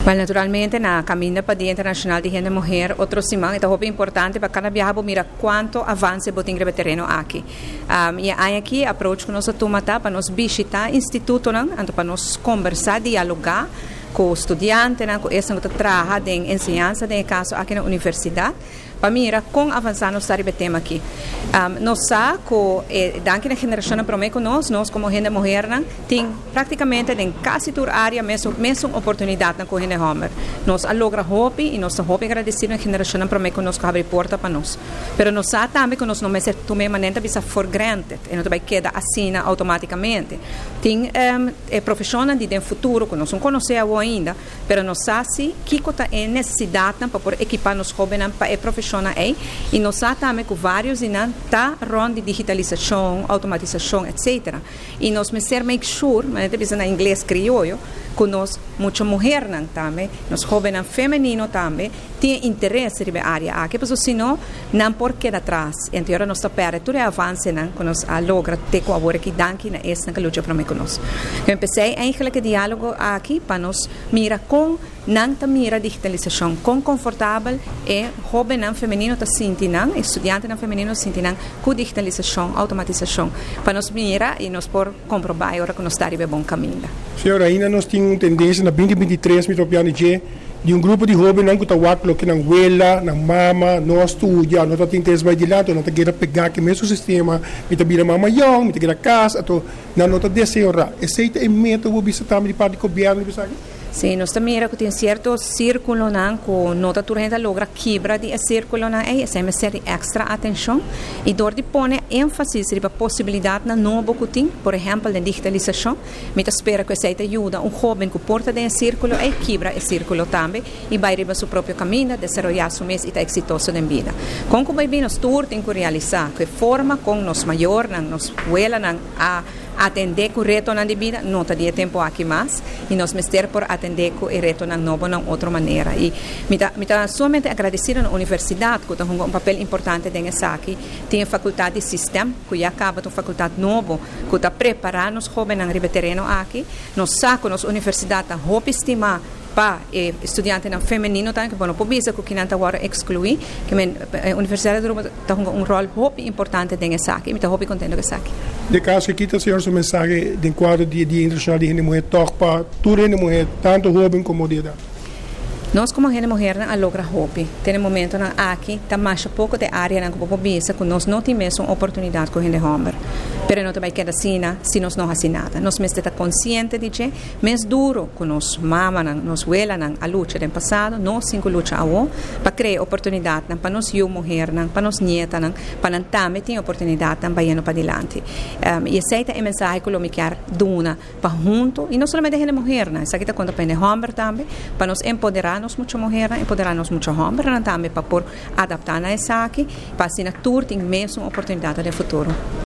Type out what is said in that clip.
Well, naturalmente, na caminho para o Dia Internacional de Gente Mulher, outro semana, então é importante para cada viagem mira quanto avança o tinha terreno aqui. E aí aqui, approach que nós tomamos para nós visitar o instituto, para nós conversar, dialogar com os estudantes, com esse que trabalha em ensinança, em caso aqui na universidade, para mira com avançar nós estar tema aqui. Nós sabemos que daqui na geração para nós como gente mulher, tem praticamente em quase toda área mesmo oportunidade com gente homem. Nós logra hobby e nós hobby agradecido na geração para nós que abre porta para nós. Pero nós sabemos também que nós não me tomamos maneira bisa for granted e não vai queda assim automaticamente. Tem profissionais de futuro que nós não conhecemos ainda, pero nós sabemos que é necessidade para equipar nos hobbies para profissionais e nós sabemos também que vários está rond de digitalização, automatização, etc. E nós me ser make sure, mas deve ser em inglês crioulo, que nós muita mulher também, nós jovens feminino também tem interesse na área aqui, porque senão não por que atrás. Então agora nós perde tudo avanço que nós logra ter com agora que danke na essa que luta para mim conosco. Eu comecei eigenlijk diálogo aqui para nós mira com não mira digitalização com confortável e jovem feminino tá sentindo, estudante feminino sentindo com digitalização, automatização, para nós mira e nós por comprovar agora que nós está em bom caminho. Senhora, ainda nós temos tendência na 2023 de grupo de jovens que está watlo que na abuela, na mama, nós estudia, nós temos interesse mais adiante, nós temos pegar que mesmo sistema, nós temos mama young, nós temos casa, nós temos desejar. Esse é o método que também de parte do governo, Sim, nós também que tem certo círculo que nota turenta logra quebra de círculo e essa é ser extra atenção e dor de pôr ênfase sobre a possibilidade na novo que tem, por exemplo, na digitalização, me espera que essa ajuda um jovem que porta de círculo e quebra o círculo também e vai riba seu próprio caminho, desenvolver seu mês e está exitoso na vida. Com que vai bem nós tem que realizar que forma com nos maior, nos abuela, a atender com o reto na vida, não teria tempo aqui mais, e nós mestre por atender com o reto na novo, na outra maneira. E me está somente agradecido na universidade, que tem um papel importante nessa aqui, tem a faculdade de sistema, que já acaba de faculdade nova, que está preparando os jovens na terreno aqui, nós sabemos que a universidade está estimar para estudante feminino também que bom por isso que não está agora excluir que a universidade tem um rol muito importante nessa aqui, me está muito contente com essa aqui. De caso que aqui senhor sua mensagem de quadro de Dia Internacional de Gente Mulher toca para toda gente mulher, tanto jovem como de idade. Nós como gente mulher não logra hobby. Tem um momento aqui está mais pouco de área na como bisa que nós não temos uma oportunidade com gente homem. Pero não também queda assim, se nós não fazemos nada. Nós mesmo está consciente de que mais duro que nós mama, nós abuela, a luta do passado, nós cinco luta agora para criar oportunidade para nós mulher, para nós nieta, para nós também ter oportunidade para ir para adiante. E essa é a mensagem que eu me quero dar para junto e não somente gente mulher, essa aqui está quando para homem também, para nós empoderar-nos muita mulher, empoderar-nos muita homem, também para por adaptar a essa aqui, para assim a ter mesmo oportunidade no futuro.